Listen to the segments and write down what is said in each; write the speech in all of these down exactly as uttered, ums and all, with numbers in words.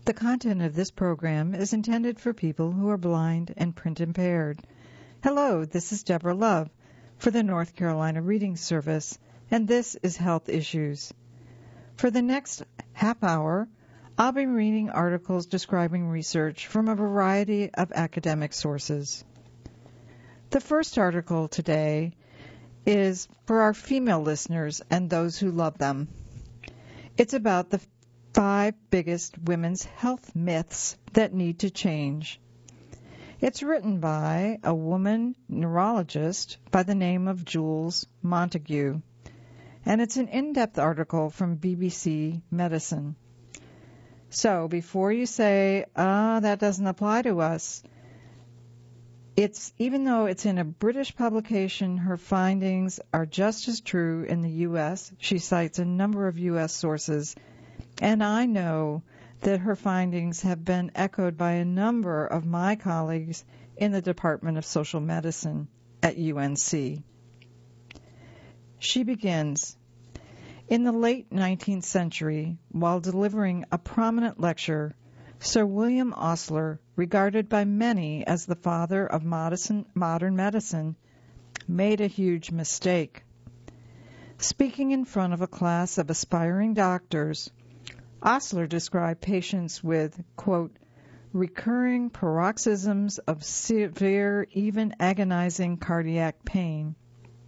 The content of this program is intended for people who are blind and print impaired. Hello, this is Deborah Love for the North Carolina Reading Service, and this is Health Issues. For the next half hour, I'll be reading articles describing research from a variety of academic sources. The first article today is for our female listeners and those who love them. It's about the five biggest women's health myths that need to change. It's written by a woman neurologist by the name of Jules Montague, and it's an in-depth article from B B C Medicine. So before you say, ah, that doesn't apply to us, it's even though it's in a British publication, her findings are just as true in the U S. She cites a number of U S sources, and I know that her findings have been echoed by a number of my colleagues in the Department of Social Medicine at U N C. She begins, in the late nineteenth century, while delivering a prominent lecture, Sir William Osler, regarded by many as the father of modern medicine, made a huge mistake. Speaking in front of a class of aspiring doctors, Osler described patients with, quote, recurring paroxysms of severe, even agonizing cardiac pain.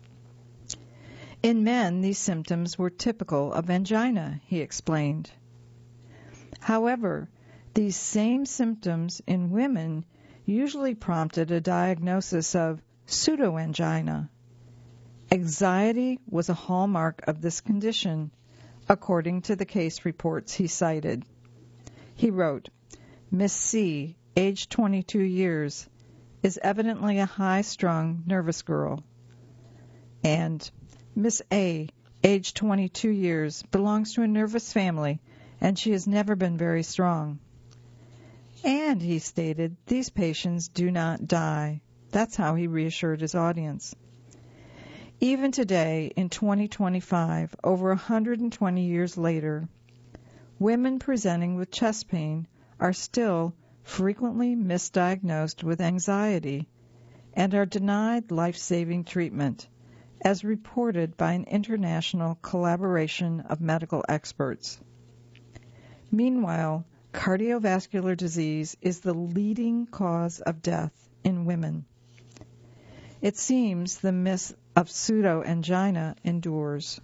In men, these symptoms were typical of angina, he explained. However, these same symptoms in women usually prompted a diagnosis of pseudoangina. Anxiety was a hallmark of this condition, according to the case reports he cited. He wrote, Miss C, aged twenty-two years, is evidently a high-strung, nervous girl. And Miss A, aged twenty-two years, belongs to a nervous family, and she has never been very strong. And, he stated, these patients do not die. That's how he reassured his audience. Even today, in twenty twenty-five, over one hundred twenty years later, women presenting with chest pain are still frequently misdiagnosed with anxiety and are denied life-saving treatment, as reported by an international collaboration of medical experts. Meanwhile, cardiovascular disease is the leading cause of death in women. It seems the myth of pseudoangina endures.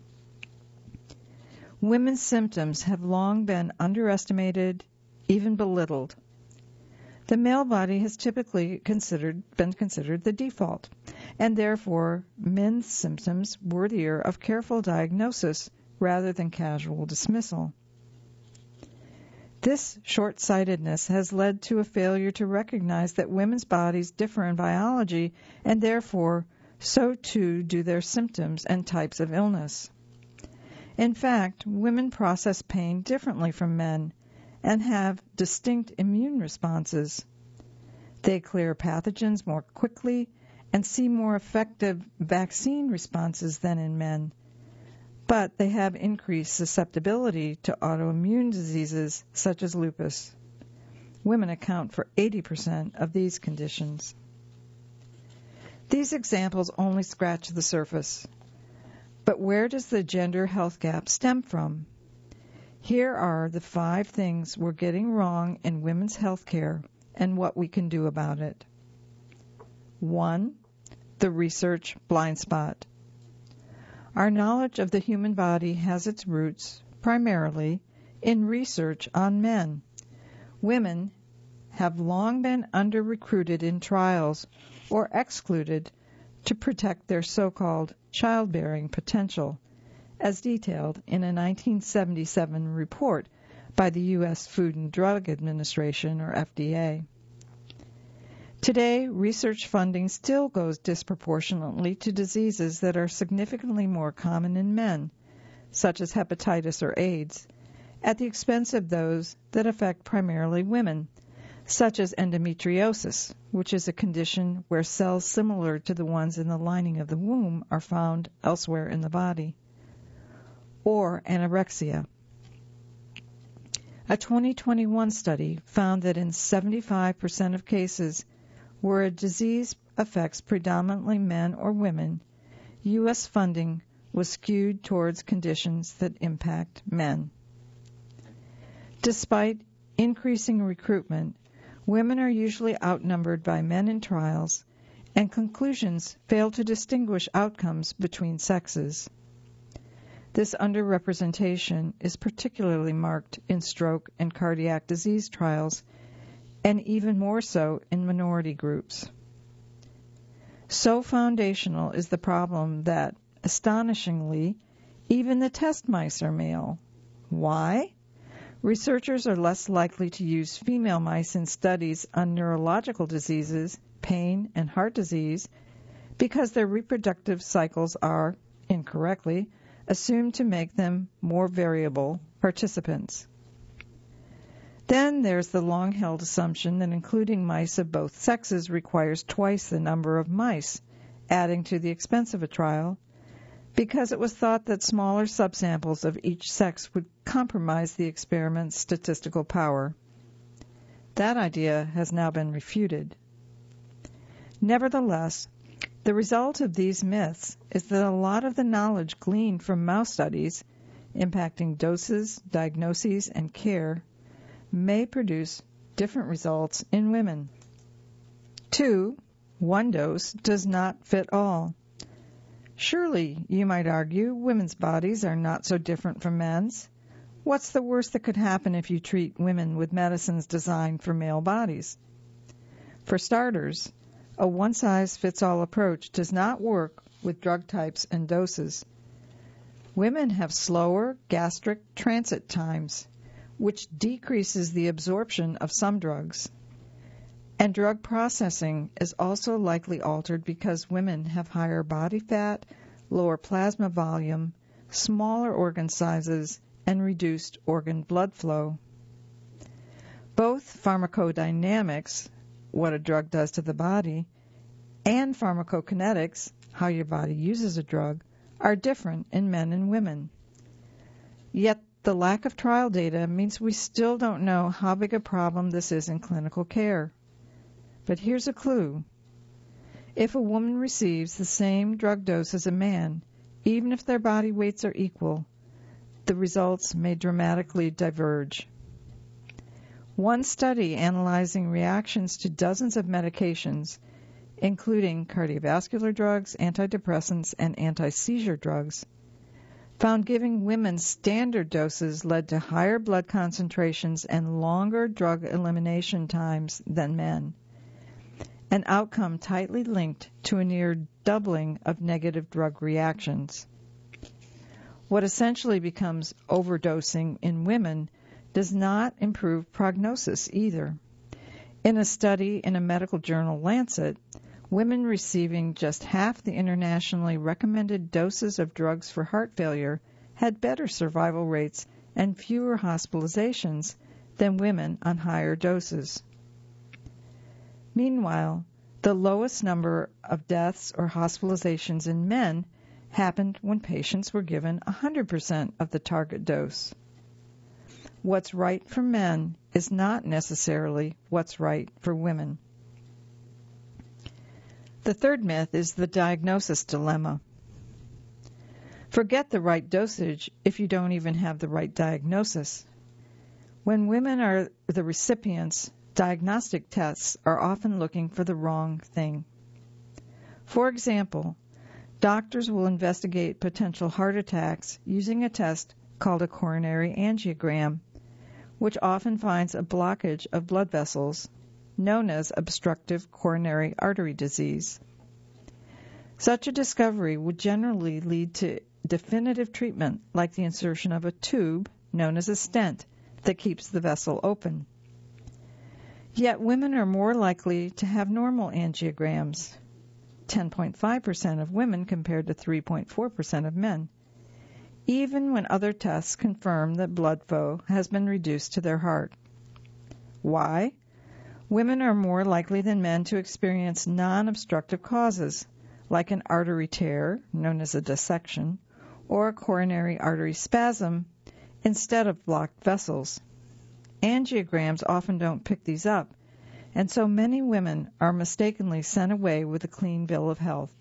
Women's symptoms have long been underestimated, even belittled. The male body has typically considered been considered the default, and therefore men's symptoms worthier of careful diagnosis rather than casual dismissal. This short-sightedness has led to a failure to recognize that women's bodies differ in biology, and therefore so too do their symptoms and types of illness. In fact, women process pain differently from men and have distinct immune responses. They clear pathogens more quickly and see more effective vaccine responses than in men, but they have increased susceptibility to autoimmune diseases such as lupus. Women account for eighty percent of these conditions. These examples only scratch the surface. But where does the gender health gap stem from? Here are the five things we're getting wrong in women's health care and what we can do about it. One, the research blind spot. Our knowledge of the human body has its roots, primarily, in research on men. Women have long been under-recruited in trials or excluded to protect their so-called childbearing potential, as detailed in a nineteen seventy-seven report by the U S Food and Drug Administration, or F D A. Today, research funding still goes disproportionately to diseases that are significantly more common in men, such as hepatitis or AIDS, at the expense of those that affect primarily women, such as endometriosis, which is a condition where cells similar to the ones in the lining of the womb are found elsewhere in the body, or anorexia. A twenty twenty-one study found that in seventy-five percent of cases where a disease affects predominantly men or women, U S funding was skewed towards conditions that impact men. Despite increasing recruitment, women are usually outnumbered by men in trials, and conclusions fail to distinguish outcomes between sexes. This underrepresentation is particularly marked in stroke and cardiac disease trials, and even more so in minority groups. So foundational is the problem that, astonishingly, even the test mice are male. Why? Researchers are less likely to use female mice in studies on neurological diseases, pain, and heart disease because their reproductive cycles are, incorrectly, assumed to make them more variable participants. Then there's the long-held assumption that including mice of both sexes requires twice the number of mice, adding to the expense of a trial, because it was thought that smaller subsamples of each sex would compromise the experiment's statistical power. That idea has now been refuted. Nevertheless, the result of these myths is that a lot of the knowledge gleaned from mouse studies, impacting doses, diagnoses, and care, may produce different results in women. Two, one dose does not fit all. Surely, you might argue, women's bodies are not so different from men's. What's the worst that could happen if you treat women with medicines designed for male bodies? For starters, a one-size-fits-all approach does not work with drug types and doses. Women have slower gastric transit times, which decreases the absorption of some drugs. And drug processing is also likely altered because women have higher body fat, lower plasma volume, smaller organ sizes, and reduced organ blood flow. Both pharmacodynamics, what a drug does to the body, and pharmacokinetics, how your body uses a drug, are different in men and women. Yet the lack of trial data means we still don't know how big a problem this is in clinical care. But here's a clue. If a woman receives the same drug dose as a man, even if their body weights are equal, the results may dramatically diverge. One study analyzing reactions to dozens of medications, including cardiovascular drugs, antidepressants, and anti-seizure drugs, found giving women standard doses led to higher blood concentrations and longer drug elimination times than men, an outcome tightly linked to a near doubling of negative drug reactions. What essentially becomes overdosing in women does not improve prognosis either. In a study in a medical journal, Lancet, women receiving just half the internationally recommended doses of drugs for heart failure had better survival rates and fewer hospitalizations than women on higher doses. Meanwhile, the lowest number of deaths or hospitalizations in men happened when patients were given one hundred percent of the target dose. What's right for men is not necessarily what's right for women. The third myth is the diagnosis dilemma. Forget the right dosage if you don't even have the right diagnosis. When women are the recipients, diagnostic tests are often looking for the wrong thing. For example, doctors will investigate potential heart attacks using a test called a coronary angiogram, which often finds a blockage of blood vessels, known as obstructive coronary artery disease. Such a discovery would generally lead to definitive treatment, like the insertion of a tube, known as a stent, that keeps the vessel open. Yet women are more likely to have normal angiograms, ten point five percent of women compared to three point four percent of men, even when other tests confirm that blood flow has been reduced to their heart. Why? Women are more likely than men to experience non-obstructive causes, like an artery tear, known as a dissection, or a coronary artery spasm, instead of blocked vessels. Angiograms often don't pick these up, and so many women are mistakenly sent away with a clean bill of health.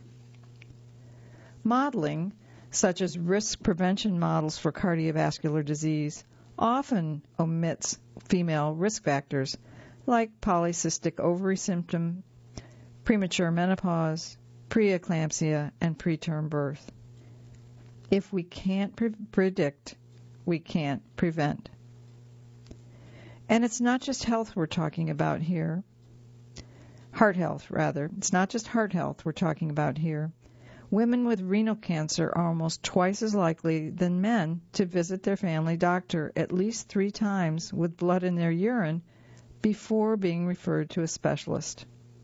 Modeling, such as risk prevention models for cardiovascular disease, often omits female risk factors like polycystic ovary symptom, premature menopause, preeclampsia, and preterm birth. If we can't pre- predict, we can't prevent. And it's not just health we're talking about here. Heart health, rather. It's not just heart health we're talking about here. Women with renal cancer are almost twice as likely than men to visit their family doctor at least three times with blood in their urine before being referred to a specialist.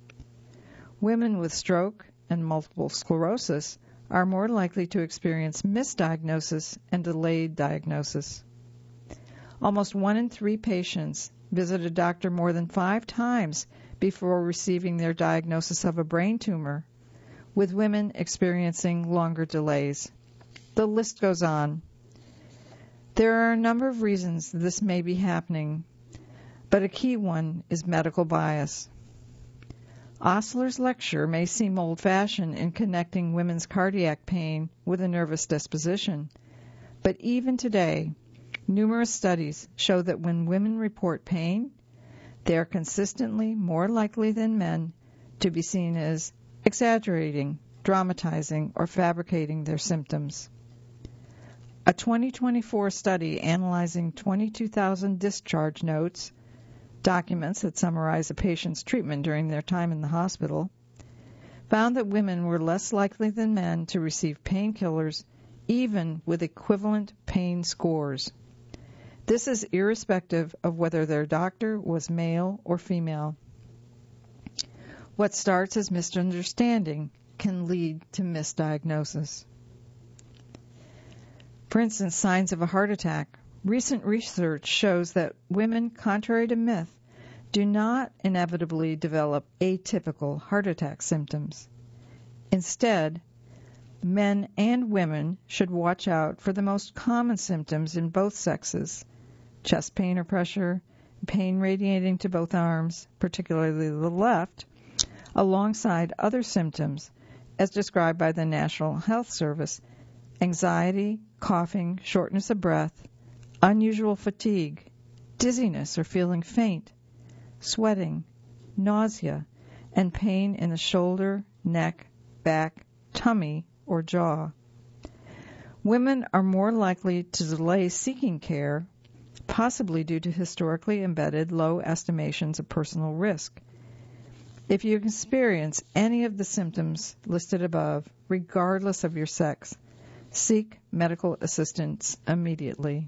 Women with stroke and multiple sclerosis are more likely to experience misdiagnosis and delayed diagnosis. Almost one in three patients visit a doctor more than five times before receiving their diagnosis of a brain tumor, with women experiencing longer delays. The list goes on. There are a number of reasons this may be happening, but a key one is medical bias. Osler's lecture may seem old-fashioned in connecting women's cardiac pain with a nervous disposition, but even today, numerous studies show that when women report pain, they are consistently more likely than men to be seen as exaggerating, dramatizing, or fabricating their symptoms. A twenty twenty-four study analyzing twenty-two thousand discharge notes, documents that summarize a patient's treatment during their time in the hospital, found that women were less likely than men to receive painkillers even with equivalent pain scores. This is irrespective of whether their doctor was male or female. What starts as misunderstanding can lead to misdiagnosis. For instance, signs of a heart attack. Recent research shows that women, contrary to myth, do not inevitably develop atypical heart attack symptoms. Instead, men and women should watch out for the most common symptoms in both sexes: chest pain or pressure, pain radiating to both arms, particularly the left, alongside other symptoms, as described by the National Health Service: anxiety, coughing, shortness of breath, unusual fatigue, dizziness or feeling faint, sweating, nausea, and pain in the shoulder, neck, back, tummy, or jaw. Women are more likely to delay seeking care, possibly due to historically embedded low estimations of personal risk. If you experience any of the symptoms listed above, regardless of your sex, seek medical assistance immediately.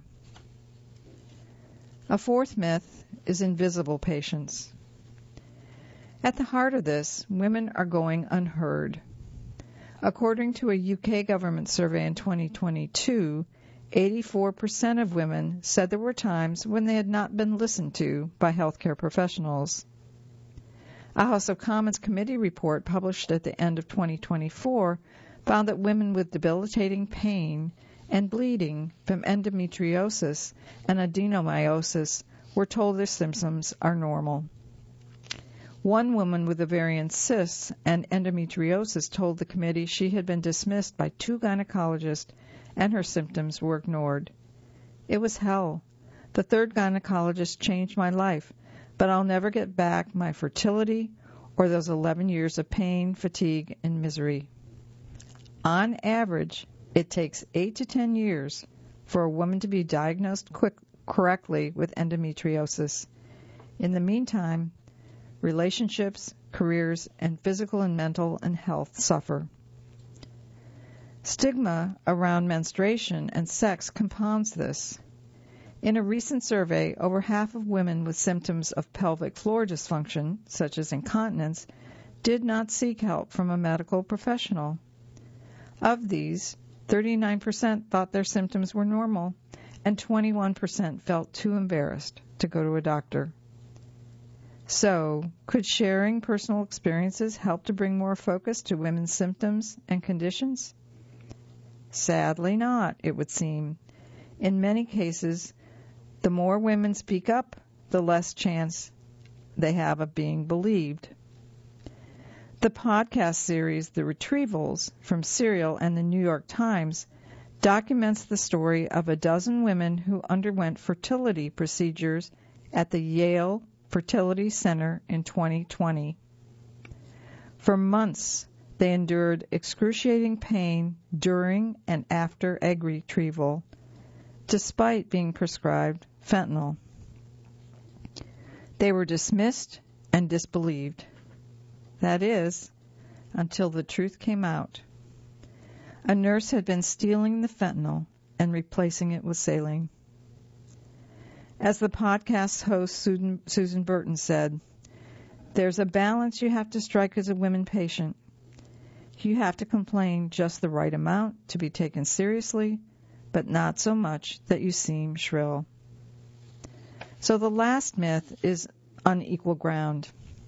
A fourth myth is invisible patients. At the heart of this, women are going unheard. According to a U K government survey in twenty twenty-two, eighty-four percent of women said there were times when they had not been listened to by healthcare professionals. A House of Commons committee report published at the end of twenty twenty-four found that women with debilitating pain and bleeding from endometriosis and adenomyosis were told their symptoms are normal. One woman with ovarian cysts and endometriosis told the committee she had been dismissed by two gynecologists and her symptoms were ignored. It was hell. The third gynecologist changed my life, but I'll never get back my fertility or those eleven years of pain, fatigue, and misery. On average, it takes eight to ten years for a woman to be diagnosed quick, correctly with endometriosis. In the meantime, relationships, careers, and physical and mental and health suffer. Stigma around menstruation and sex compounds this. In a recent survey, over half of women with symptoms of pelvic floor dysfunction, such as incontinence, did not seek help from a medical professional. Of these, thirty-nine percent thought their symptoms were normal, and twenty-one percent felt too embarrassed to go to a doctor. So, could sharing personal experiences help to bring more focus to women's symptoms and conditions? Sadly not, it would seem. In many cases, The more women speak up, the less chance they have of being believed. The podcast series The Retrievals from Serial and the New York Times documents the story of a dozen women who underwent fertility procedures at the Yale Fertility Center in twenty twenty. For months, they endured excruciating pain during and after egg retrieval, despite being prescribed fentanyl. They were dismissed and disbelieved. That is, until the truth came out. A nurse had been stealing the fentanyl and replacing it with saline. As the podcast host Susan, Susan Burton said, "There's a balance you have to strike as a women patient. You have to complain just the right amount to be taken seriously, but not so much that you seem shrill." So the last myth is unequal ground.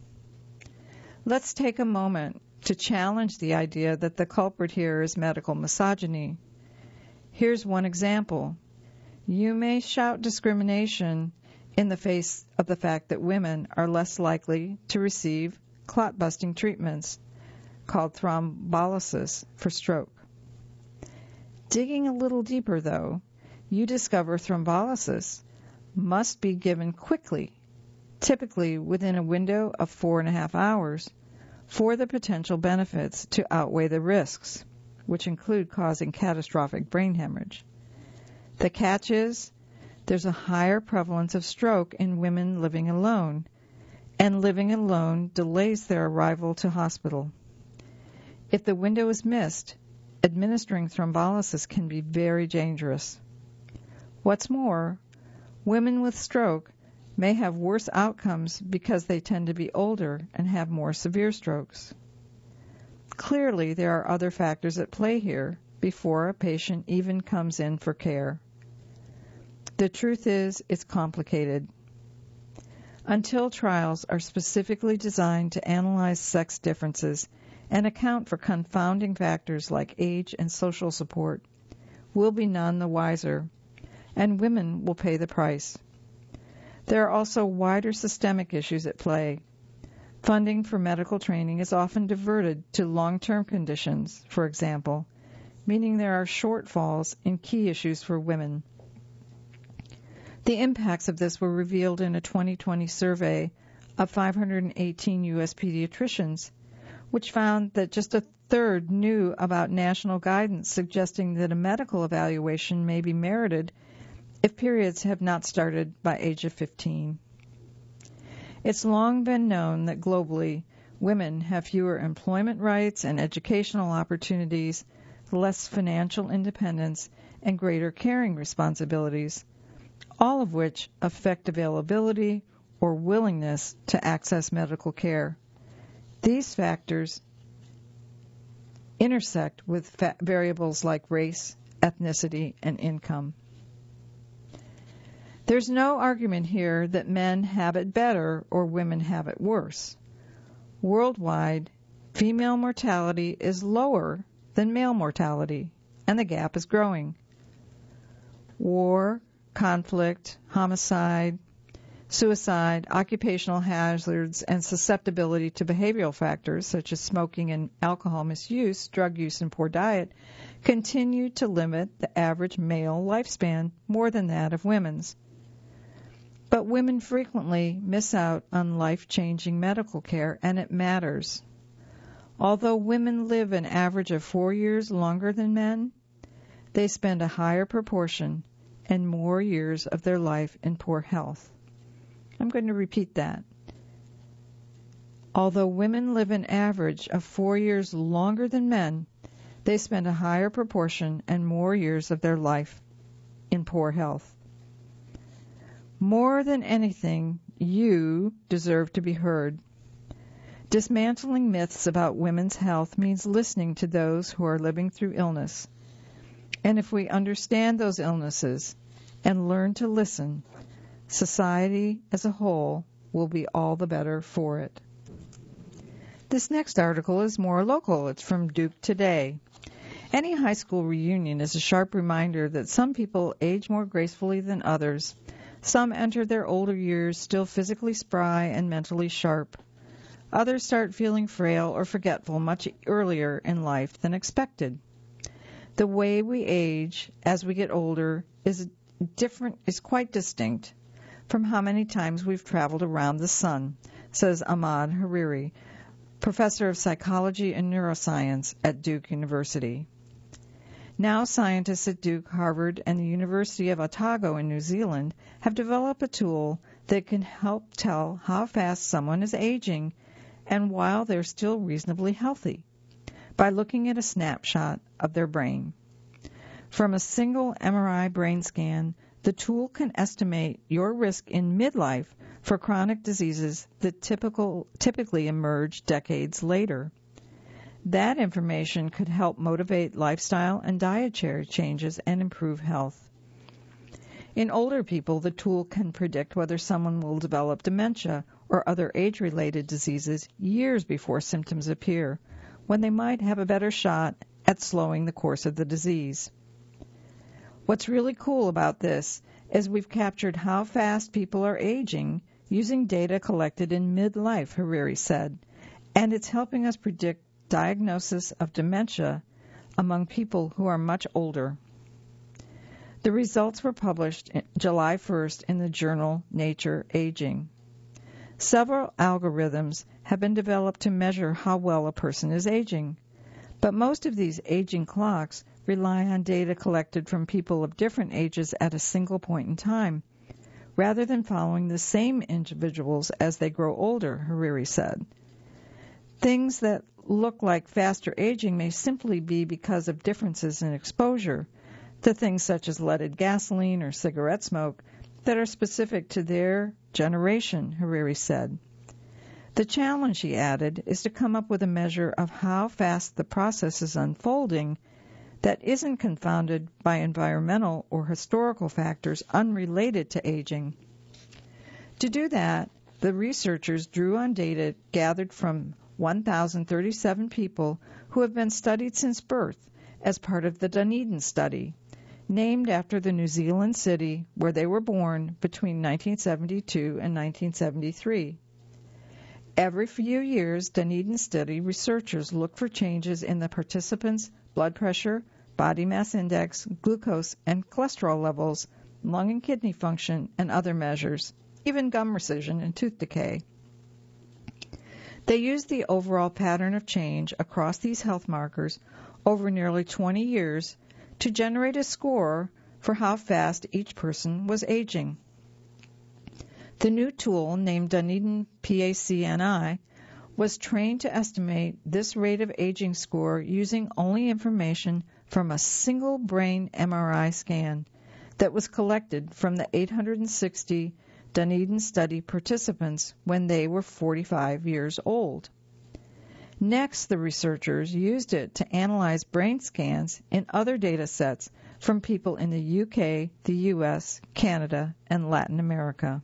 Let's take a moment to challenge the idea that the culprit here is medical misogyny. Here's one example. You may shout discrimination in the face of the fact that women are less likely to receive clot-busting treatments called thrombolysis for stroke. Digging a little deeper, though, you discover thrombolysis must be given quickly, typically within a window of four and a half hours, for the potential benefits to outweigh the risks, which include causing catastrophic brain hemorrhage. The catch is, there's a higher prevalence of stroke in women living alone, and living alone delays their arrival to hospital. If the window is missed, administering thrombolysis can be very dangerous. What's more, women with stroke may have worse outcomes because they tend to be older and have more severe strokes. Clearly, there are other factors at play here before a patient even comes in for care. The truth is, it's complicated. Until trials are specifically designed to analyze sex differences and account for confounding factors like age and social support, we'll be none the wiser, and women will pay the price. There are also wider systemic issues at play. Funding for medical training is often diverted to long-term conditions, for example, meaning there are shortfalls in key issues for women. The impacts of this were revealed in a twenty twenty survey of five hundred eighteen U S pediatricians, which found that just a third knew about national guidance suggesting that a medical evaluation may be merited if periods have not started by age of fifteen. It's long been known that globally, women have fewer employment rights and educational opportunities, less financial independence, and greater caring responsibilities, all of which affect availability or willingness to access medical care. These factors intersect with fa- variables like race, ethnicity, and income. There's no argument here that men have it better or women have it worse. Worldwide, female mortality is lower than male mortality, and the gap is growing. War, conflict, homicide, suicide, occupational hazards, and susceptibility to behavioral factors such as smoking and alcohol misuse, drug use, and poor diet continue to limit the average male lifespan more than that of women's. But women frequently miss out on life-changing medical care, and it matters. Although women live an average of four years longer than men, they spend a higher proportion and more years of their life in poor health. I'm going to repeat that. Although women live an average of four years longer than men, they spend a higher proportion and more years of their life in poor health. More than anything, you deserve to be heard. Dismantling myths about women's health means listening to those who are living through illness. And if we understand those illnesses and learn to listen, society as a whole will be all the better for it. This next article is more local. It's from Duke Today. Any high school reunion is a sharp reminder that some people age more gracefully than others. Some enter their older years still physically spry and mentally sharp. Others start feeling frail or forgetful much earlier in life than expected. The way we age as we get older is different is quite distinct from how many times we've traveled around the sun, says Ahmad Hariri, professor of psychology and neuroscience at Duke University. Now scientists at Duke, Harvard, and the University of Otago in New Zealand have developed a tool that can help tell how fast someone is aging and while they're still reasonably healthy by looking at a snapshot of their brain. From a single M R I brain scan, the tool can estimate your risk in midlife for chronic diseases that typical, typically emerge decades later. That information could help motivate lifestyle and dietary changes and improve health. In older people, the tool can predict whether someone will develop dementia or other age-related diseases years before symptoms appear, when they might have a better shot at slowing the course of the disease. What's really cool about this is we've captured how fast people are aging using data collected in midlife, Hariri said, and it's helping us predict diagnosis of dementia among people who are much older. The results were published July first in the journal Nature Aging. Several algorithms have been developed to measure how well a person is aging, but most of these aging clocks rely on data collected from people of different ages at a single point in time, rather than following the same individuals as they grow older, Hariri said. Things that look like faster aging may simply be because of differences in exposure to things such as leaded gasoline or cigarette smoke that are specific to their generation, Hariri said. The challenge, he added, is to come up with a measure of how fast the process is unfolding that isn't confounded by environmental or historical factors unrelated to aging. To do that, the researchers drew on data gathered from one thousand thirty-seven people who have been studied since birth as part of the Dunedin study, named after the New Zealand city where they were born between nineteen seventy-two and nineteen seventy-three. Every few years, Dunedin study researchers look for changes in the participants' blood pressure, body mass index, glucose and cholesterol levels, lung and kidney function, and other measures, even gum recession and tooth decay. They use the overall pattern of change across these health markers over nearly twenty years to generate a score for how fast each person was aging. The new tool, named Dunedin P A C N I, was trained to estimate this rate of aging score using only information from a single brain M R I scan that was collected from the eight hundred sixty Dunedin study participants when they were forty-five years old. Next, the researchers used it to analyze brain scans in other data sets from people in the U K, the U S, Canada, and Latin America.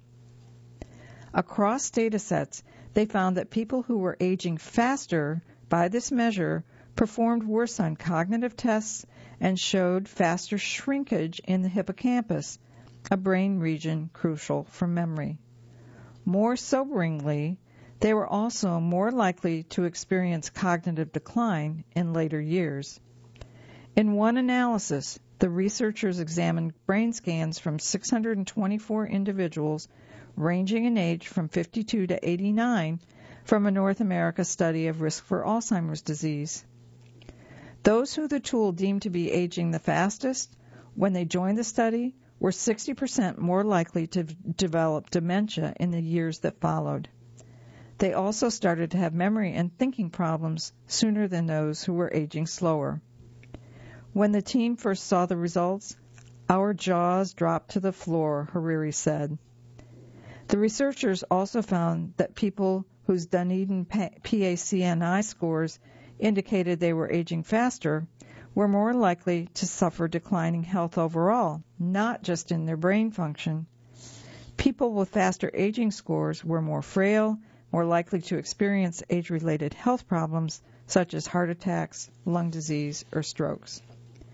Across data sets, they found that people who were aging faster by this measure performed worse on cognitive tests and showed faster shrinkage in the hippocampus, a brain region crucial for memory. More soberingly, they were also more likely to experience cognitive decline in later years. In one analysis, the researchers examined brain scans from six hundred twenty-four individuals ranging in age from fifty-two to eighty-nine from a North America study of risk for Alzheimer's disease. Those who the tool deemed to be aging the fastest when they joined the study were sixty percent more likely to develop dementia in the years that followed. They also started to have memory and thinking problems sooner than those who were aging slower. When the team first saw the results, our jaws dropped to the floor, Hariri said. The researchers also found that people whose Dunedin P A C N I scores indicated they were aging faster were more likely to suffer declining health overall, not just in their brain function. People with faster aging scores were more frail, more likely to experience age-related health problems such as heart attacks, lung disease, or strokes.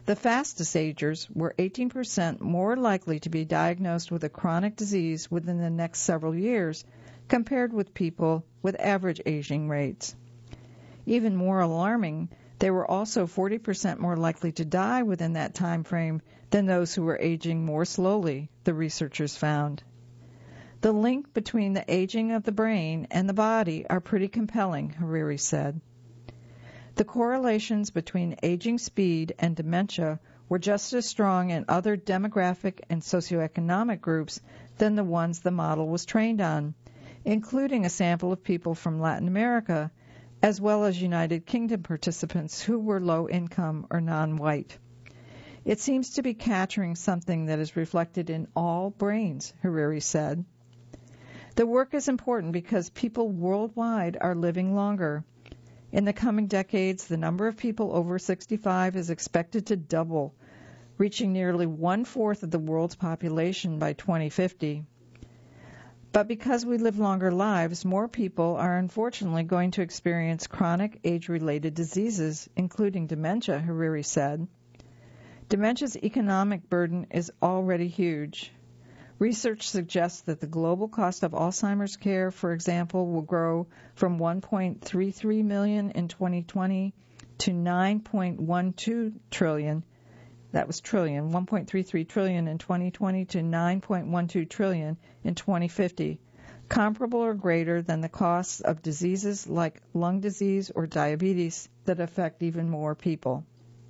The fastest agers were eighteen percent more likely to be diagnosed with a chronic disease within the next several years compared with people with average aging rates. Even more alarming, they were also forty percent more likely to die within that time frame than those who were aging more slowly, the researchers found. The link between the aging of the brain and the body are pretty compelling, Hariri said. The correlations between aging speed and dementia were just as strong in other demographic and socioeconomic groups than the ones the model was trained on, including a sample of people from Latin America, as well as United Kingdom participants who were low income or non-white. It seems to be capturing something that is reflected in all brains, Hariri said. The work is important because people worldwide are living longer. In the coming decades, the number of people over sixty-five is expected to double, reaching nearly one-fourth of the world's population by twenty fifty. But because we live longer lives, more people are unfortunately going to experience chronic age-related diseases, including dementia, Hariri said. Dementia's economic burden is already huge. Research suggests that the global cost of Alzheimer's care, for example, will grow from one point three three million dollars in twenty twenty to nine point one two trillion dollars. That was trillion, one point three three trillion dollars in twenty twenty to nine point one two trillion dollars in twenty fifty, comparable or greater than the costs of diseases like lung disease or diabetes that affect even more people.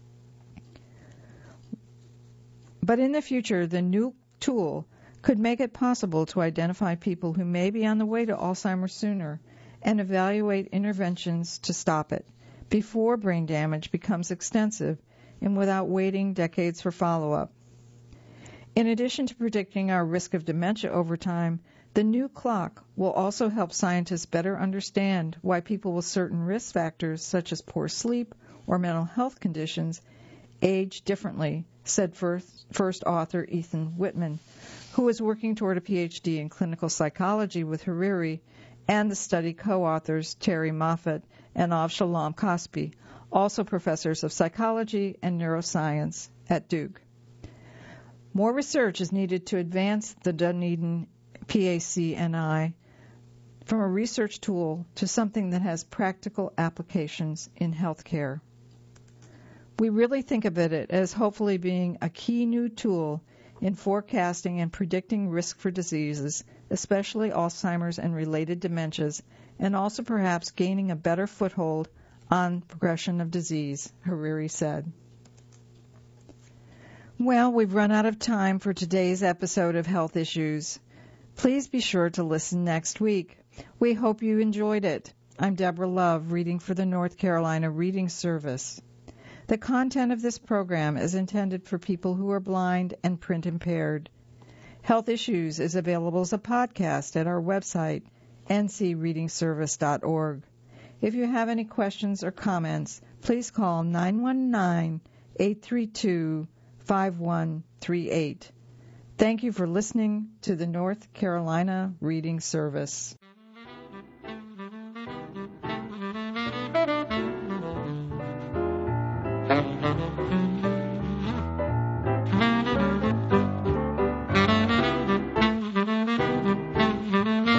But in the future, the new tool could make it possible to identify people who may be on the way to Alzheimer's sooner and evaluate interventions to stop it before brain damage becomes extensive and without waiting decades for follow-up. In addition to predicting our risk of dementia over time, the new clock will also help scientists better understand why people with certain risk factors, such as poor sleep or mental health conditions, age differently, said first, first author Ethan Whitman, who is working toward a P H D in clinical psychology with Hariri, and the study co-authors Terry Moffat and Avshalom Kospi, also professors of psychology and neuroscience at Duke. More research is needed to advance the Dunedin P A C N I from a research tool to something that has practical applications in healthcare. We really think of it as hopefully being a key new tool in forecasting and predicting risk for diseases, especially Alzheimer's and related dementias, and also perhaps gaining a better foothold on progression of disease, Hariri said. Well, we've run out of time for today's episode of Health Issues. Please be sure to listen next week. We hope you enjoyed it. I'm Deborah Love, reading for the North Carolina Reading Service. The content of this program is intended for people who are blind and print impaired. Health Issues is available as a podcast at our website, n c reading service dot org. If you have any questions or comments, please call nine one nine, eight three two, five one three eight. Thank you for listening to the North Carolina Reading Service.